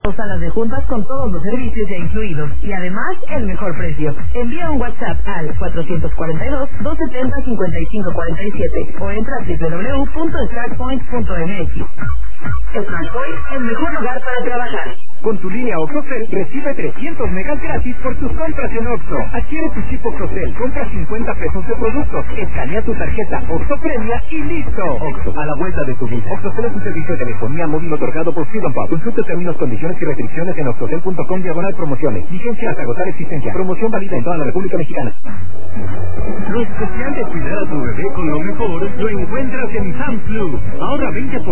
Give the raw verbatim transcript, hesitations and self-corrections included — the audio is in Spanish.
Dos salas de juntas con todos los servicios ya incluidos y además el mejor precio. Envía un WhatsApp al cuatrocientos cuarenta y dos, doscientos setenta, cincuenta y cinco cuarenta y siete o entra a doble u doble u doble u punto starpoint punto m x. Starpoint, el mejor lugar para trabajar. Con tu línea OxoCell recibe trescientos megas gratis por tus compras en Oxxo. Adquiere tu chip OxoCell, compra cincuenta pesos de productos, escanea tu tarjeta Oxxo Premia y listo. Oxxo, a la vuelta de tu vida. OxoCell es un servicio de telefonía móvil otorgado por Freedom Pub. Consulta términos, condiciones y restricciones en oxocell punto com diagonal promociones. Vigencia hasta agotar existencia. Promoción válida en toda la República Mexicana. Lo especial de cuidar a tu bebé con lo mejor lo encuentras en Sam Plus. Ahorra veinte por ciento